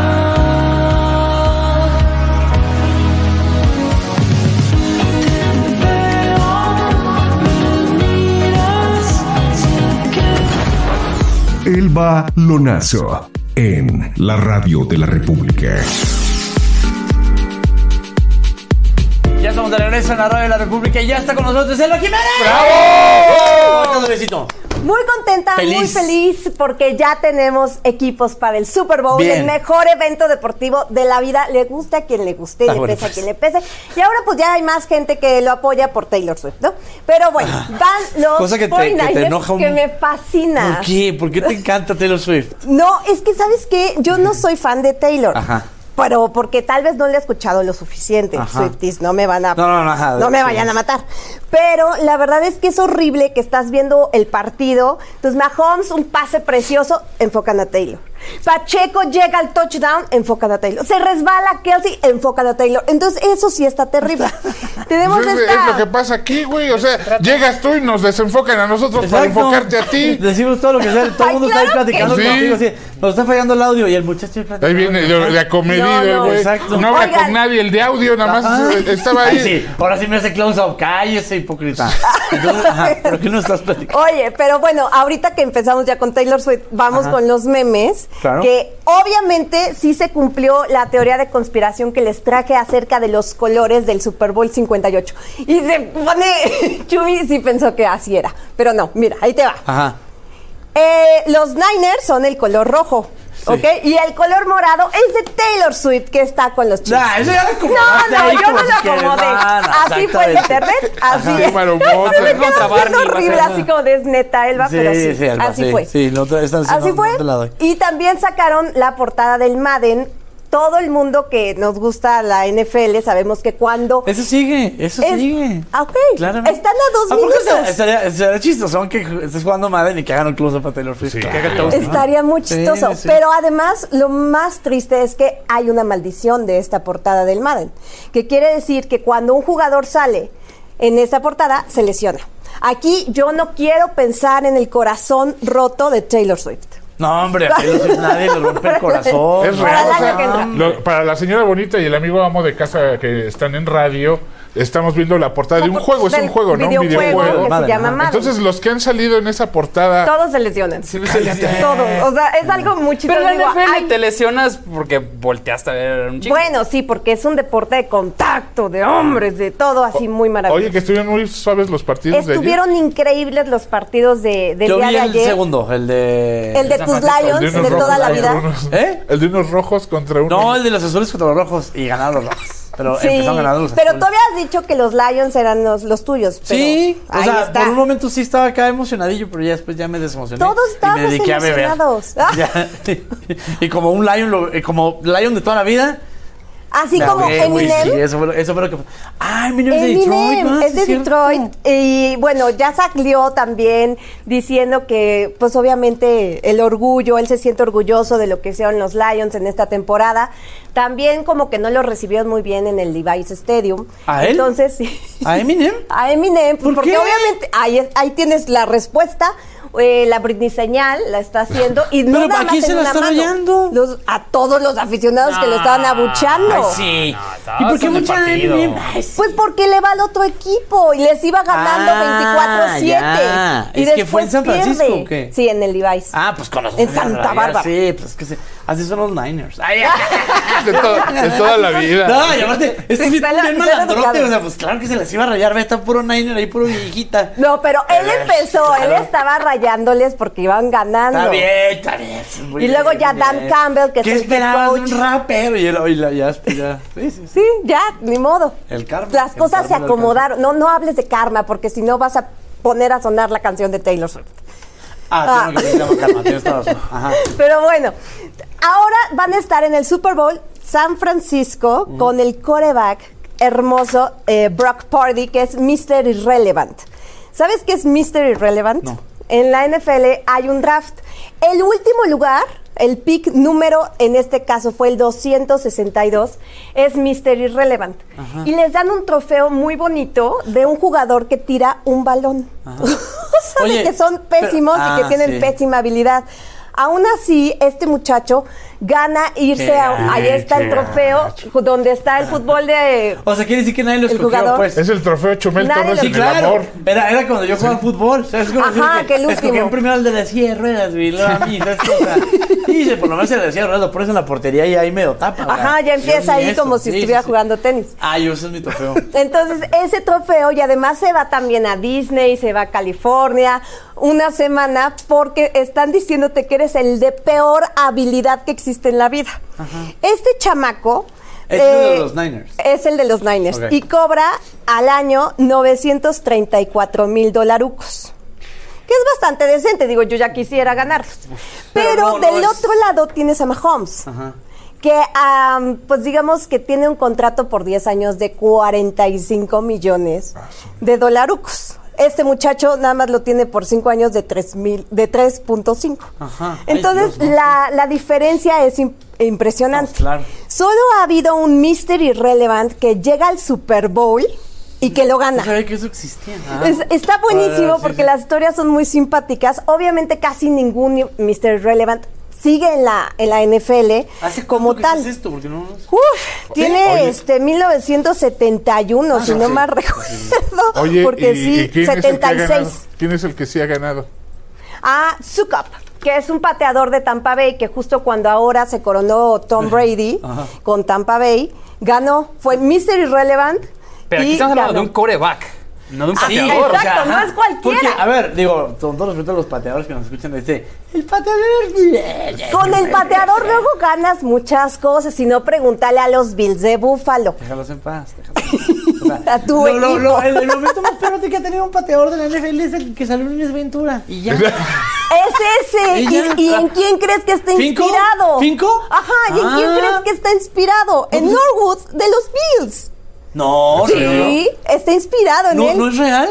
Te veo, me miras, sé que... Elba Lonazo, en la radio de la República. Ya estamos de regreso en la radio de la República y ya está con nosotros Elba Jiménez. ¡Bravo! ¿Cómo estás, besito? Muy contenta, Feliz. muy feliz porque ya tenemos equipos para el Super Bowl, Bien. el mejor evento deportivo de la vida. Le gusta a quien le guste, Ah, le bueno, pese a pues. quien le pese. Y ahora pues ya hay más gente que lo apoya por Taylor Swift, ¿no? Pero bueno, van los Cosa que te- que te cuarenta y nueve enoja un- que me fascina. ¿Por qué? ¿Por qué te encanta Taylor Swift? No, es que ¿sabes qué? Yo no soy fan de Taylor. Ajá. Pero porque tal vez no le he escuchado lo suficiente. Ajá. Swifties, no me van a... No, no, no, ajá, no me sí. vayan a matar. Pero la verdad es que es horrible que estás viendo el partido. Entonces Mahomes, un pase precioso, enfocan a Taylor. Pacheco llega al touchdown, enfocan a Taylor. Se resbala Kelsey, enfocan a Taylor. Entonces eso sí está terrible. Tenemos Pues es, esta... es lo que pasa aquí, güey. O sea, llegas tú y nos desenfocan a nosotros para Exacto. enfocarte a ti. Decimos todo lo que sea. Todo el Ay, mundo claro está ahí platicando que contigo. sí. Así, nos está fallando el audio y el muchacho ahí platicando. Ahí viene de, de acomedido, No, no, güey. exacto. No habla Oigan. con nadie, el de audio nada más Ajá. estaba ahí. Ay, sí. Ahora sí me hace close-up. Cállese, hipócrita. Entonces, ajá, ¿pero qué nos estás platicando? Oye, pero bueno, ahorita que empezamos ya con Taylor Swift, vamos Ajá. con los memes. Claro. Que obviamente sí se cumplió la teoría de conspiración que les traje acerca de los colores del Super Bowl cincuenta y ocho. Y se pone... Chumi sí pensó que así era. Pero no, mira, ahí te va. Ajá. Eh, los Niners son el color rojo. ¿Ok? Y el color morado es de Taylor Swift, que está con los Chiefs. Nah, eso ya lo No, acomodaste no, ahí yo como no si lo quieres. acomodé. No, no, Así fue el exactamente. internet, así Ajá. es. Qué maromota. Se me Contra quedó Barney, bien va a horrible, ser- así como de neta, Elba, Sí, pero sí, sí, Alba, así sí, fue. sí, no te- esta- sí, así no- fue. no te la doy. Y también sacaron la portada del Madden. Todo el mundo que nos gusta la N F L sabemos que cuando... Eso sigue, eso Es- sigue. Ah, ok. Claramente. Están a dos ¿A poco minutos. estaría- Estaría, estaría chistoso, aunque estés jugando Madden y que hagan un close-up a Taylor Swift. Sí, Claro. que haga toast, ¿no? Estaría muy Sí, chistoso. sí. Pero además, lo más triste es que hay una maldición de esta portada del Madden. Que quiere decir que cuando un jugador sale en esta portada, se lesiona. Aquí yo no quiero pensar en el corazón roto de Taylor Swift. No, hombre, a Taylor Swift nadie le rompe el corazón. Es Para real, el o año sea, que entra. lo- para la señora bonita y el amigo amo de casa que están en radio, estamos viendo la portada de un juego, es Del un juego, ¿no? Un videojuego videojuego. que Madden, se llama ajá. Madden. Entonces los que han salido en esa portada, Todos se lesionan. Todos. O sea, es algo muy chistoso. Pero en Digo, la N F L ay, te lesionas porque volteaste a ver un chico. bueno, sí, porque es un deporte de contacto, de hombres, de todo así muy maravilloso. oye, que estuvieron muy suaves los partidos Estuvieron increíbles los partidos de, del Yo día vi de el ayer. segundo, el de... El de San tus Francisco, Lions, el de, unos toda rojos la contra vida. unos- ¿Eh? El de unos rojos contra unos. No, el de los azules contra los rojos. Y ganaron los rojos. Pero Sí, empezaron ganando los pero azules. tú habías dicho que los Lions eran los, los tuyos. Pero Sí, o ahí sea, está. por un momento sí estaba acá emocionadillo, pero ya después ya me desemocioné. Todos y me estábamos dediqué a beber. emocionados. Ya, y como un Lion, lo- eh, como Lion de toda la vida. Así me como ahogué, güey, Eminem. sí, eso fue, lo, eso fue lo que fue. Ah, Eminem es de Eminem Detroit, ¿no? es Sí, de cierto. Detroit y bueno, ya salió también diciendo que pues obviamente el orgullo, él se siente orgulloso de lo que hicieron los Lions en esta temporada. También como que no lo recibieron muy bien en el Levi's Stadium. ¿A él? Entonces, sí. ¿A Eminem? A Eminem, pues, ¿Por porque qué? obviamente ahí, ahí tienes la respuesta. Eh, la Britney señal la está haciendo y no ¿Pero nada para quién más se en la una está mano. rayando? Los- a todos los aficionados que lo estaban abuchando. Ay, sí. estaba ¿Y por qué en el mucha partido. Eminem? Ay, sí. Pues porque le va al otro equipo y les iba ganando veinticuatro a siete. ya. Y ¿Es que fue en después San Francisco pierde. o qué? Sí, en el Levi's. Ah, pues con los En Santa Bárbara. Sí, pues es que se- así son los Niners. Ay, ay. De, to- de toda la vida. No, y aparte, este es bien, Está la- bien está malandrote, educado. o sea, pues claro que se les iba a rayar, ve, está puro Niner ahí, puro viejita. No, pero él empezó, él claro. estaba rayándoles porque iban ganando. Está bien, está bien. muy Y luego bien, ya muy Dan bien. Campbell, que es ¿Qué el head esperabas de coach. un rapero? Y, el, y la, ya, pues, ya. Sí, sí, sí. Sí, ya, ni modo. El karma. Las el cosas karma se del acomodaron. No, no hables de karma, porque si no vas a poner a sonar la canción de Taylor Swift. Ah, tengo que pedir calma, tienes toda razón. Ajá. Pero bueno, ahora van a estar en el Super Bowl San Francisco mm. con el quarterback hermoso eh, Brock Purdy, que es mister Irrelevant. ¿Sabes qué es mister Irrelevant? No. En la N F L hay un draft. El último lugar, el pick número, en este caso fue el doscientos sesenta y dos, es mister Irrelevant. Ajá. Y les dan un trofeo muy bonito de un jugador que tira un balón. Sabe Oye, que son pésimos pero, ah, y que tienen sí. pésima habilidad. Aún así, este muchacho gana irse qué a... Ahí está el trofeo gacho. Donde está el fútbol de... O sea, quiere decir que nadie lo escogió, jugador. Pues. Es el trofeo Chumel Torres sí, en claro. el amor. Era, era cuando yo jugaba sí. fútbol. ¿Sabes cómo Ajá, que, que el último. Escogían primero el de la silla de ruedas, y luego a mí, ¿sabes qué? O sea, y por lo menos el de la silla de ruedas lo pones en la portería y ahí medio tapa. Ajá, ya empieza ahí eso. como si sí, estuviera sí, jugando tenis. Ah, yo, ese es mi trofeo. Entonces, ese trofeo, y además se va también a Disney, se va a California, una semana, porque están diciéndote que eres el de peor habilidad que existe en la vida. Ajá. Este chamaco es eh, el de los Niners. Es el de los Niners. Okay. Y cobra al año novecientos treinta y cuatro mil dolarucos. Que es bastante decente. Digo, yo ya quisiera ganarlos. Pero, Pero no, del no es... otro lado tienes a Mahomes. Ajá. Que, um, pues digamos que tiene un contrato por diez años de cuarenta y cinco millones de dolarucos. Este muchacho nada más lo tiene por cinco años de tres mil, de tres punto cinco. Entonces, Ay, Dios, la, la diferencia es imp- impresionante. Oh, claro. Solo ha habido un mister Irrelevant que llega al Super Bowl y que lo gana. No sabía que eso existía. Ah. Es, está buenísimo ah, sí, porque sí. las historias son muy simpáticas. Obviamente casi ningún mister Irrelevant sigue en la en la N F L ¿Hace como tal. ¿Qué es esto? Porque no... Uf, tiene Oye. este mil novecientos setenta y uno, ah, si no sí. mal recuerdo. Oye, porque y, sí, ¿y quién setenta y seis. Es el que ha ganado? ¿Quién es el que sí ha ganado? Ah, Sukup, que es un pateador de Tampa Bay, que justo cuando ahora se coronó Tom Brady con Tampa Bay, ganó, fue mister Irrelevant. Pero aquí estamos hablando de un quarterback. No de un pateador. Sí, exacto, o sea, no es cualquiera. Porque, a ver, digo, con todo respeto a los pateadores que nos escuchan, dice, el pateador... Con el pateador luego ganas muchas cosas, si no, pregúntale a los Bills de Buffalo. Déjalos en paz, déjalos en paz. O sea, a tu lo, equipo. Lo, lo, el, el momento más perote que ha tenido un pateador de la N F L es el que salió en Luis Ventura. Y ya. Es ese. ¿Y, ¿Y, ¿Y en quién crees que está ¿Finco? inspirado? ¿Finco? Ajá, ¿y en ah. quién crees que está inspirado? En Norwood, de los Bills. No, sí, ¿no? Está inspirado en ¿No, él. ¿No es real?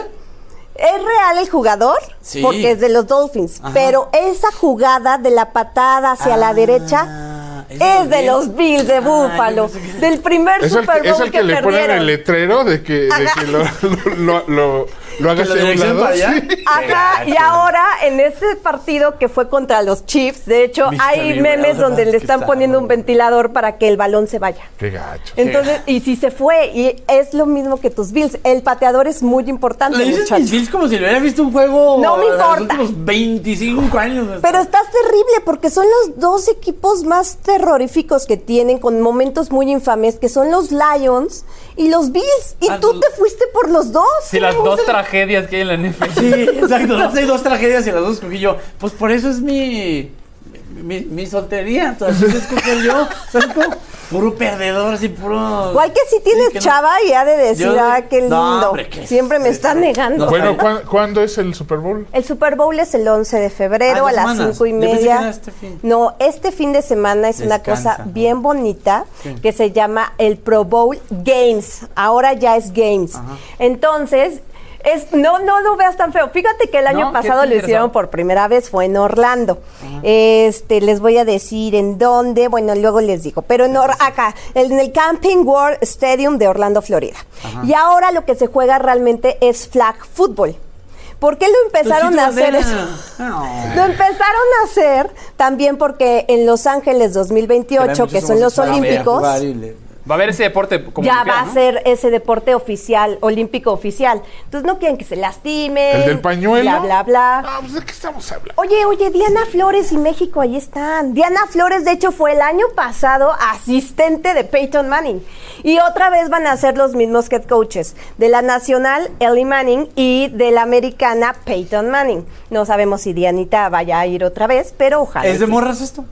Es real el jugador, sí. porque es de los Dolphins, Ajá. pero esa jugada de la patada hacia ah, la derecha es, es de los Bills de Búfalo, ah, que... del primer ¿Es Super el, Bowl ¿Es el que, que le perdieron? ponen el letrero de que, de que lo, lo, lo, lo haga hacia un lado? Sí. Ajá, y ahora en ese partido que fue contra los Chiefs, de hecho Mister hay memes donde le están poniendo un ventilador para que el balón se vaya. Qué gacho. Entonces, y si se fue, y es lo mismo que tus Bills, el pateador es muy importante. Le dices mis Bills como si le hubiera visto un juego no me importa. De los últimos veinticinco años. Pero estás terrible porque son los dos equipos más terroríficos que tienen, con momentos muy infames, que son los Lions y los Bills. Y ah, tú te fuiste por los dos. Sí, las dos el... tragedias que hay en la N F L. Sí, exacto. Las hay dos tragedias y las dos escogí yo. Pues por eso es mi... Mi, mi soltería, entonces escoger yo, ¿sabes cómo? Puro perdedor, así puro... Igual que si tienes sí, chava no. y ha de decir, yo, ah, qué lindo, no, hombre, ¿qué? Siempre me está negando. Bueno, ¿cu ¿cuándo es el Super Bowl? El Super Bowl es el once de febrero ah, a las semanas. cinco y media. Este fin. No, este fin de semana es Descansa. una cosa bien bonita sí. que se llama el Pro Bowl Games, ahora ya es Games. Ajá. Entonces... Es, no, no lo veas tan feo. Fíjate que el año no, pasado lo hicieron por primera vez, fue en Orlando. Uh-huh. Este, les voy a decir en dónde, bueno, luego les digo. Pero en Or acá, en el Camping World Stadium de Orlando, Florida. Uh-huh. Y ahora lo que se juega realmente es flag football. ¿Por qué lo empezaron a hacer eso? No. Lo empezaron a hacer también porque en Los Ángeles dos mil veintiocho, que son los Olímpicos... Va a haber ese deporte como ya va a ser ese deporte oficial, olímpico oficial. Entonces no quieren que se lastimen. ¿El del pañuelo? Bla, bla, bla. Ah, pues ¿de qué estamos hablando? Oye, oye, Diana Flores y México, ahí están. Diana Flores, de hecho, fue el año pasado asistente de Peyton Manning. Y otra vez van a ser los mismos head coaches. De la nacional, Eli Manning, y de la americana, Peyton Manning. No sabemos si Dianita vaya a ir otra vez, pero ojalá. ¿Es de morras esto?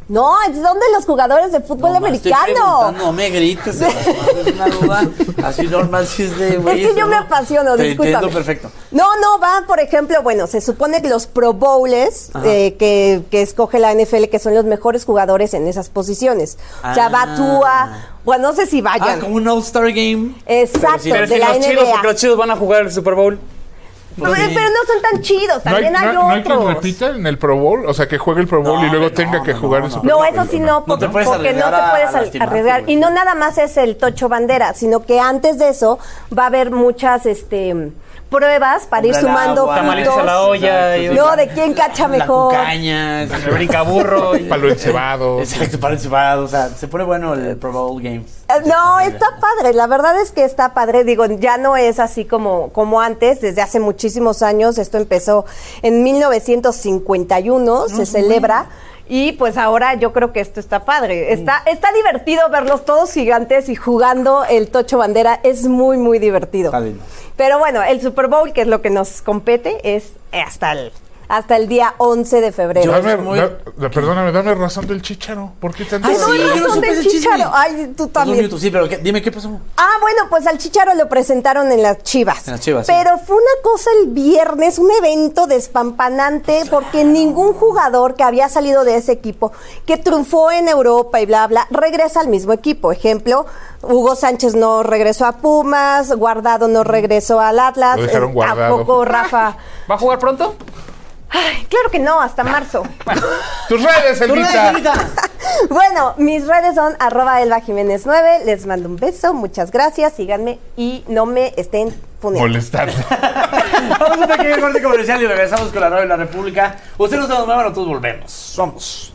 No, es donde los jugadores de fútbol No, americano. No me grites, es una duda así normal si es de... Wey, es que yo me apasiono, te discúlpame. Entiendo perfecto. No, no, va, por ejemplo, bueno, se supone que los Pro Bowlers eh, que, que escoge la N F L, que son los mejores jugadores en esas posiciones. Ah. O sea, va Tua, bueno, no sé si vayan. Ah, como un All-Star Game. Exacto, pero si, de pero la si los N B A. chidos, porque los chidos van a jugar el Super Bowl. Pero, pero no son tan chidos, también ¿No hay, hay, no, otros. ¿No hay quien repita en el Pro Bowl? O sea, que juegue el Pro Bowl no, y luego no, tenga no, que no, jugar no, el Super no, Bowl. No, eso sí no, porque no, te porque no te puedes arriesgar. Y no nada más es el tocho bandera, sino que antes de eso va a haber muchas este pruebas para ir sumando puntos. A la olla, y no, de quién cacha mejor. La cucaña, el brinca burro. Y... Palo encebado. Exacto, palo encebado. O sea, se pone bueno el Pro Bowl Game. No, está padre. La verdad es que está padre. Digo, ya no es así como, como antes. Desde hace muchísimos años. Esto empezó en mil novecientos cincuenta y uno. No, se celebra. Y pues ahora yo creo que esto está padre. Está, está divertido verlos todos gigantes y jugando el tocho bandera. Es muy, muy divertido. Pero bueno, el Super Bowl, que es lo que nos compete, es hasta el, hasta el día once de febrero. Dame, muy... da, perdóname, dame razón del Chícharo. ¿Por qué tanto? Ay, no, sí, razón no del Chícharo. Ay, tú también. Minuto, sí, pero ¿qué? Dime qué pasó. Ah, bueno, pues al Chícharo lo presentaron en las Chivas. En las Chivas, Pero sí. fue una cosa el viernes, un evento despampanante, porque ningún jugador que había salido de ese equipo, que triunfó en Europa y bla, bla, regresa al mismo equipo. Ejemplo, Hugo Sánchez no regresó a Pumas, Guardado no regresó al Atlas. Lo dejaron guardado. Tampoco Rafa. ¿Va a jugar pronto? Ay, claro que no, hasta marzo. Bueno, tus redes, Elvita. Bueno, mis redes son arroba Elba Jiménez nueve. Les mando un beso, muchas gracias, síganme y no me estén funando. Molestando. Vamos a un pequeño corte comercial y regresamos con la radio de la República. Ustedes nos muevan, nosotros volvemos. Vamos.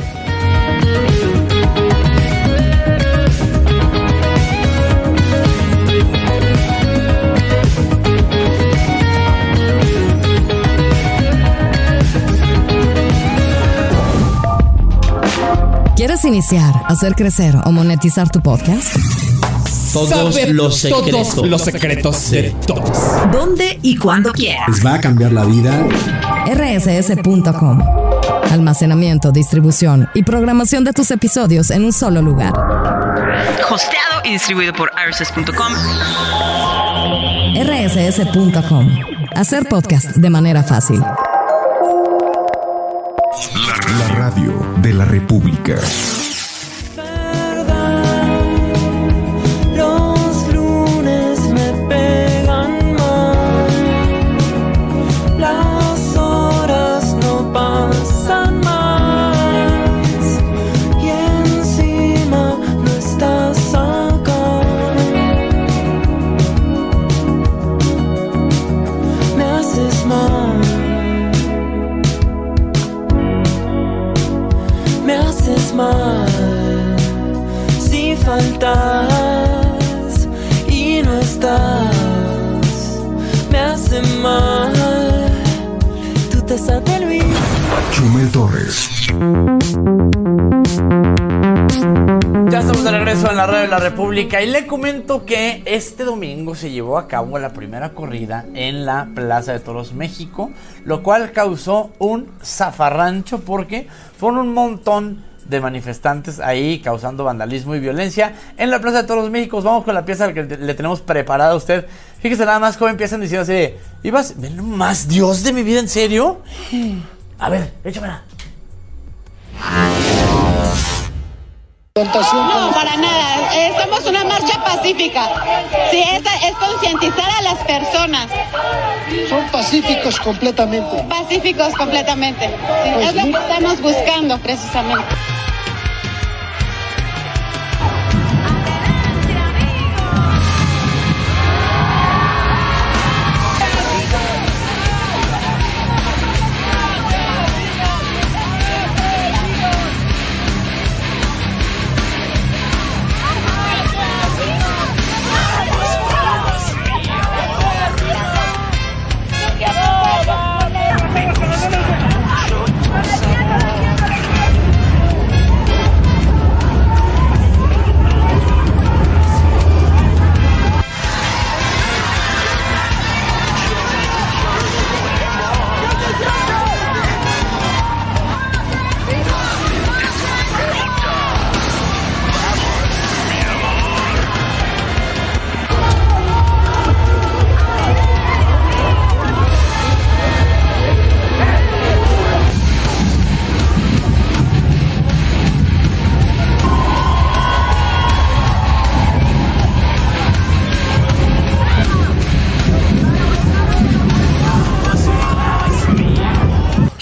¿Quieres iniciar, hacer crecer o monetizar tu podcast? Todos Saber los secretos. Todos los secretos de todos. ¿Dónde y cuándo quieras? Les va a cambiar la vida. R S S punto com. Almacenamiento, distribución y programación de tus episodios en un solo lugar. Hosteado y distribuido por R S S punto com. R S S punto com. Hacer podcast de manera fácil. La radio de la República. Los lunes me pegan mal, las horas no pasan más y encima no estás acá. Me haces mal. Me haces mal si faltas y no estás. Me hace mal tu taza de Luis. Chumel Torres. Ya estamos de regreso en la radio de la República y le comento que este domingo se llevó a cabo la primera corrida en la Plaza de Toros México, lo cual causó un zafarrancho porque fueron un montón de manifestantes ahí causando vandalismo y violencia en la Plaza de Toros México. Vamos con la pieza que le tenemos preparada a usted. Fíjese nada más cómo empiezan diciendo así de, ¿ibas? ¿Ven más Dios de mi vida? ¿En serio? A ver, échamela. No, para nada. Estamos una marcha pacífica. Sí, esta es concientizar a las personas. Son pacíficos completamente. Pacíficos completamente. Sí, Pues es lo sí. que estamos buscando precisamente.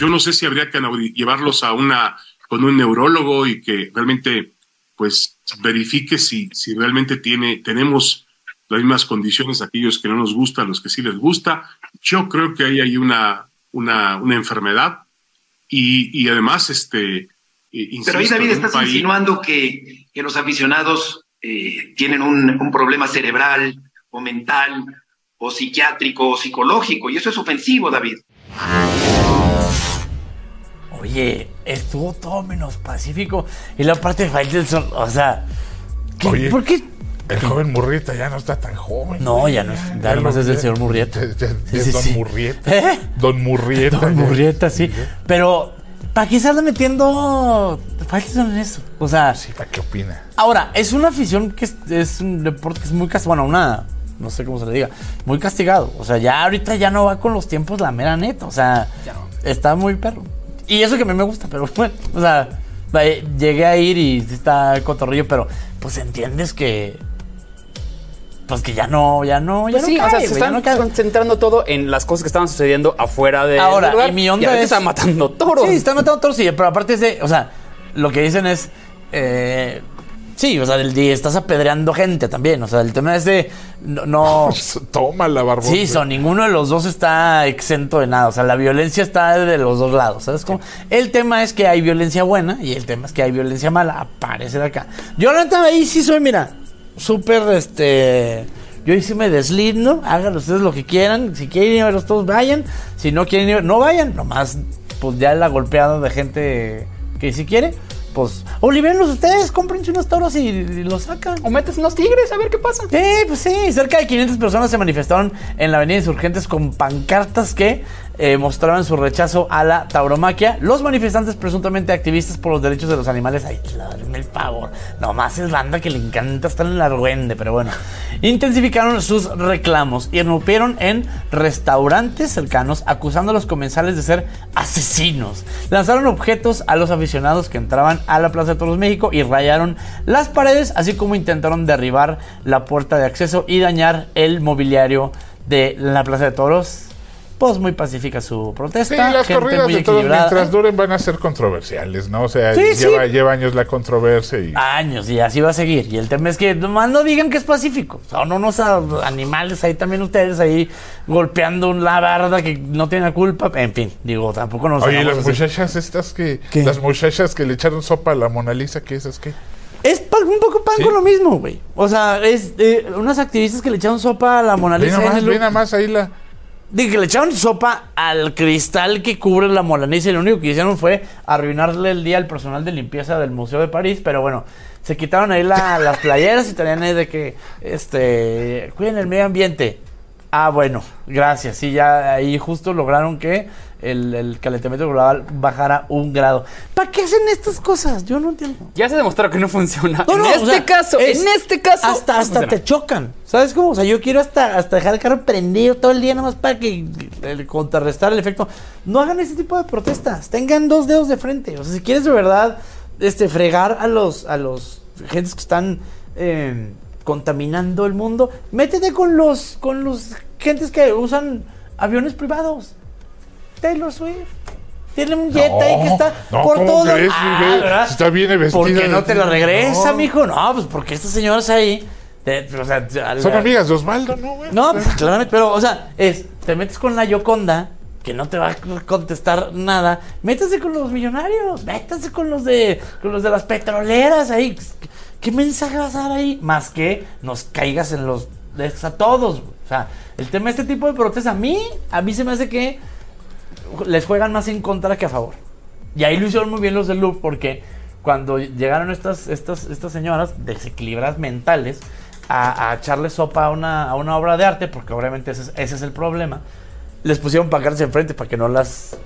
yo no sé si habría que llevarlos a una con un neurólogo y que realmente pues verifique si, si realmente tiene, tenemos las mismas condiciones, aquellos que no nos gusta, los que sí les gusta. Yo creo que ahí hay una, una, una enfermedad y, y además, este, insisto, pero ahí, David, estás país... insinuando que, que los aficionados eh, tienen un, un problema cerebral o mental o psiquiátrico o psicológico, y eso es ofensivo, David. Oye, estuvo todo menos pacífico. Y la parte de Faitelson, o sea, ¿qué, Oye, ¿por qué? El joven Murrieta ya no está tan joven. No, ya no es. Ya no es el señor Murrieta. Es, es, Sí, es sí, Don sí. Murrieta. ¿Eh? Don Murrieta. Don Murrieta, sí. Pero, ¿para qué se anda metiendo Faitelson en eso? O sea. Sí, ¿para qué opina? Ahora, es una afición que es, es un deporte que es muy castigado. Bueno, una. No sé cómo se le diga. Muy castigado. O sea, ya ahorita ya no va con los tiempos la mera neta. O sea, no. Está muy perro. Y eso que a mí me gusta, pero bueno, o sea, llegué a ir y está cotorrillo, pero pues entiendes que pues que ya no, ya no, ya Pues no sí, cae, o sea, se güey, ya están no cae. concentrando todo en las cosas que estaban sucediendo afuera de Ahora, lugar, y mi onda y ahorita es... están matando toros. Sí, están matando toros, sí, pero aparte es de, o sea, lo que dicen es, eh, sí, o sea, el, y estás apedreando gente también, o sea, el tema es de, no... no Toma la barbón. Sí, son, ninguno de los dos está exento de nada, o sea, la violencia está de los dos lados, ¿sabes cómo? El tema es que hay violencia buena y el tema es que hay violencia mala, aparece de acá. Yo la neta ahí sí soy, mira, súper, este... Yo ahí sí me deslindo, hagan ustedes lo que quieran, si quieren ir a verlos todos, vayan, si no quieren ir, no vayan, nomás, pues ya la golpeada de gente que si quiere, pues, o libérenlos ustedes, cómprense unos toros y, y los sacan. O metes unos tigres, a ver qué pasa. Sí, pues sí, cerca de quinientas personas se manifestaron en la avenida Insurgentes con pancartas que eh, mostraban su rechazo a la tauromaquia. Los manifestantes, presuntamente activistas por los derechos de los animales, ay, dame el favor, nomás es banda que le encanta estar en la argüende, pero bueno, intensificaron sus reclamos y irrumpieron en restaurantes cercanos acusando a los comensales de ser asesinos. Lanzaron objetos a los aficionados que entraban a la Plaza de Toros México y rayaron las paredes, así como intentaron derribar la puerta de acceso y dañar el mobiliario de la Plaza de Toros. Pues muy pacífica su protesta. Sí, las gente corridas muy de toros equilibrada. mientras duren van a ser controversiales, ¿no? O sea, Sí, lleva, sí. lleva años la controversia y... Años, y así va a seguir. Y el tema es que nomás no digan que es pacífico. Son unos animales ahí también ustedes ahí golpeando la barda que no tiene la culpa. En fin, digo, tampoco nos... Oye, las así. muchachas estas que... ¿Qué? Las muchachas que le echaron sopa a la Mona Lisa, ¿qué esas qué? Es pa- un poco pan ¿Sí? con lo mismo, güey. O sea, es eh, unas activistas que le echaron sopa a la Mona Ve Lisa. nada en más, el- ve nada más ahí la... Digo, que le echaron sopa al cristal que cubre la Mona Lisa y lo único que hicieron fue arruinarle el día al personal de limpieza del Museo de París, pero bueno, se quitaron ahí la, las playeras y tenían ahí de que, este, cuiden el medio ambiente. Ah, bueno, gracias, sí, ya ahí justo lograron que el, el calentamiento global bajara un grado. ¿Para qué hacen estas cosas? Yo no entiendo. Ya se demostró que no funciona. No, en no, este o sea, caso, es- en este caso. Hasta, no hasta funciona. te chocan. ¿Sabes cómo? O sea, yo quiero hasta, hasta dejar el carro prendido todo el día nada más para que el, contrarrestar el efecto. No hagan ese tipo de protestas. Tengan dos dedos de frente. O sea, si quieres de verdad este, fregar a los, a los gentes que están eh, contaminando el mundo, métete con los, con los gentes que usan aviones privados. Taylor Swift. Tiene un jet No, ahí que está no, por ¿cómo todo. crees, Ah, Miguel? ¿verdad? Está bien vestida. ¿Por qué no te la regresa, No. mijo? No, pues porque estas señoras ahí. de- o sea, a Son la- amigas de Osvaldo, ¿no, güey? No, pues, claramente, pero, o sea, es, te metes con la Yoconda, que no te va a contestar nada. Métase con los millonarios, métase con los de, con los de las petroleras ahí. ¿Qué, qué mensaje vas a dar ahí? Más que nos caigas en los de estos a todos. O sea, el tema de este tipo de protestas, a mí, a mí se me hace que les juegan más en contra que a favor. Y ahí lo hicieron muy bien los del Louvre, porque cuando llegaron estas, estas, estas señoras desequilibradas mentales a, a echarle sopa a una, a una obra de arte, porque obviamente ese es, ese es el problema, les pusieron pancartas enfrente para que no las...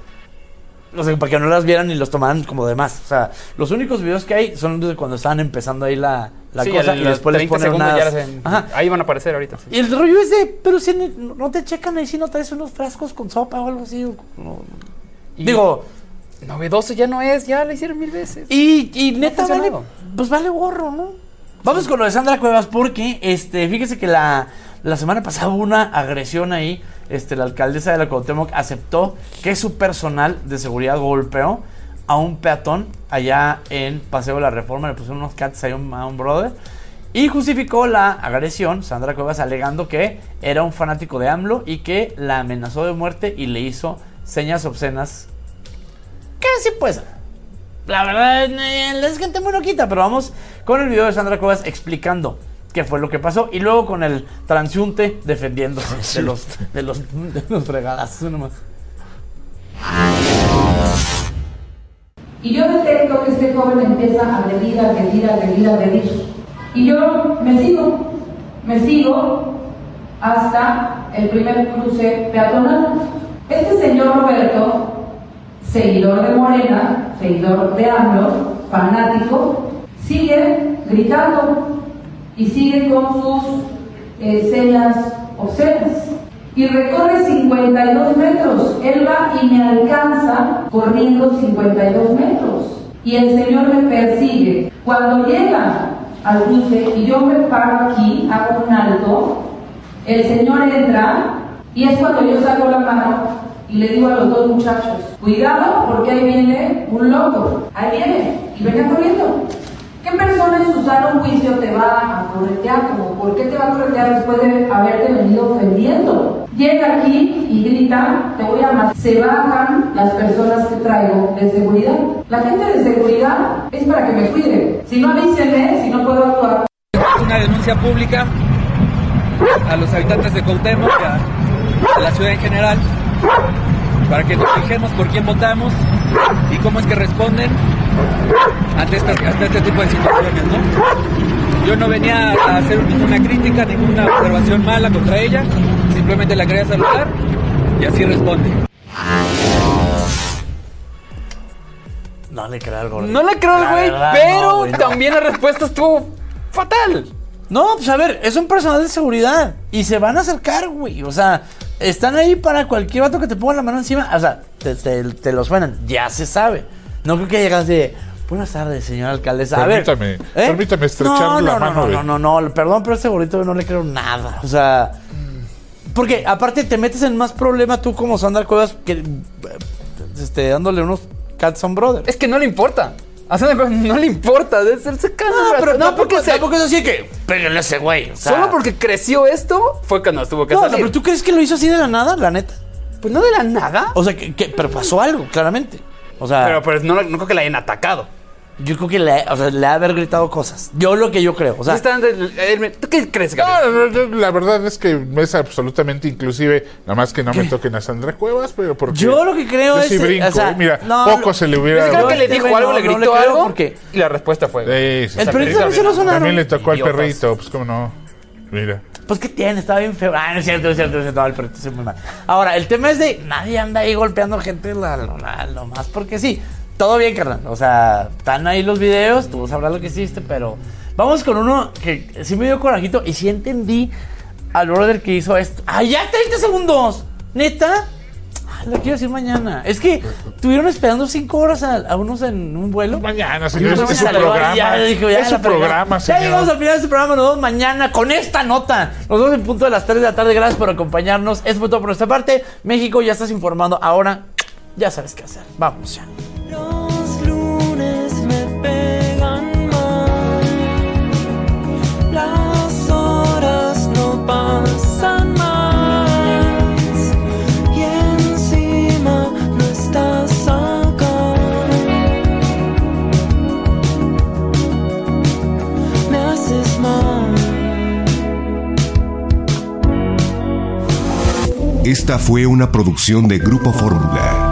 O sea, para que no las vieran y los tomaran como de más. O sea, los únicos videos que hay son de cuando estaban empezando ahí la, la Sí, cosa el- y los después les treinta ponen segundos unas... ya las en- Ajá. ahí van a aparecer ahorita. sí. Y el rollo es de, pero si ni- no te checan ahí si no traes unos frascos con sopa o algo así. o- no. Y- Digo... Novedoso ya no es, ya lo hicieron mil veces. Y, y neta, ha vale, funcionado. pues vale gorro, ¿no? Vamos con lo de Sandra Cuevas porque, este, fíjese que la, la semana pasada hubo una agresión ahí. Este, la alcaldesa de la Cuauhtémoc aceptó que su personal de seguridad golpeó a un peatón allá en Paseo de la Reforma. Le pusieron unos cats ahí a un, a un brother. Y justificó la agresión, Sandra Cuevas, alegando que era un fanático de AMLO y que la amenazó de muerte y le hizo señas obscenas. Que sí, pues, la verdad es gente muy loquita, pero vamos con el video de Sandra Cuevas explicando qué fue lo que pasó y luego con el transeúnte defendiéndose de los, de los, de los fregadazos nomás. Y yo detecto que este joven empieza a agredir, a agredir, a agredir, a agredir. Y yo me sigo, me sigo hasta el primer cruce peatonal. Este señor Roberto, seguidor de Morena, seguidor de AMLO, fanático, sigue gritando y sigue con sus eh, señas obscenas. Y recorre cincuenta y dos metros. Él va y me alcanza corriendo cincuenta y dos metros. Y el señor me persigue. Cuando llega al cruce y yo me paro aquí, hago un alto, el señor entra y es cuando yo saco la mano y le digo a los dos muchachos, cuidado porque ahí viene un loco, ahí viene, y venga corriendo. ¿Qué persona en su sano juicio te va a corretear? Como, ¿por qué te va a corretear después de haberte venido ofendiendo? Llega aquí y grita, te voy a matar. Se bajan las personas que traigo de seguridad. La gente de seguridad es para que me cuide. Si no, avísenme, si no puedo actuar. Una denuncia pública a los habitantes de Cuauhtémoc, a, a la ciudad en general, para que nos fijemos por quién votamos y cómo es que responden ante, estas, ante este tipo de situaciones, ¿no? Yo no venía a hacer ninguna crítica, ninguna observación mala contra ella, simplemente la quería saludar y así responde. No le creo al gordo. No le creo al La güey, verdad, pero no, güey, no. también la respuesta estuvo fatal. No, pues a ver, es un personal de seguridad y se van a acercar, güey. O sea, están ahí para cualquier vato que te ponga la mano encima. O sea, te, te, te lo suenan, ya se sabe. No creo que llegas de, buenas tardes, señora alcaldesa. A Permítame, ver, ¿eh? permítame estrechar no, la no, mano. No, de... no, no, no, no, perdón, pero a este gordito no le creo nada. O sea, porque aparte te metes en más problema tú como Sandra Cuevas que este, dándole unos cats on brother. Es que no le importa. A Sandra Cuevas no le importa, es el secano. No, pero no, tampoco, porque se... tampoco es así que péguenle a ese güey. O sea, solo porque creció esto fue cuando estuvo que no, salir. no, pero ¿tú crees que lo hizo así de la nada, la neta? Pues no de la nada. O sea, que, que pero pasó algo, claramente. O sea, pero, pero no, no creo que la hayan atacado. Yo creo que le, o sea, le ha haber gritado cosas. Yo lo que yo creo. O sea, ¿tú qué crees, Gabriel? No, no, no, la verdad es que es absolutamente inclusive, nada más que no ¿Qué? me toquen a Sandra Cuevas, pero porque yo lo que creo yo es sí brinco, o sea, eh, mira, no, poco no, se le hubiera. Yo creo que le dijo no, algo, le gritó no le algo porque y la respuesta fue. Sí, sí, el perrito también se lo sonaron. También le tocó Idiotas. al perrito, pues cómo no. Mira. Pues ¿qué tiene? Estaba bien feo. Ah, no es cierto, no es cierto, no es cierto. No, el perrito se muy mal. Ahora, el tema es de nadie anda ahí golpeando gente la, la, la, lo más porque sí. Todo bien, carnal. O sea, están ahí los videos, tú sabrás lo que hiciste, pero vamos con uno que sí me dio corajito y sí entendí al brother que hizo esto. ¡Ah, ya! ¡treinta segundos! ¿Neta? Ah, lo quiero decir mañana. Es que estuvieron esperando cinco horas a, a unos en un vuelo. Mañana, señor. No, Es su programa. Ya, dijo, ya, es su programa, ya señor. Ya llegamos al final de este programa. Nos vemos mañana con esta nota. Nos vemos en punto de las tres de la tarde. Gracias por acompañarnos. Eso fue todo por nuestra parte. México, ya estás informando. Ahora ya sabes qué hacer. Vamos ya. Los lunes me pegan mal, las horas no pasan más y encima no estás acá. Me haces mal. Esta fue una producción de Grupo Fórmula.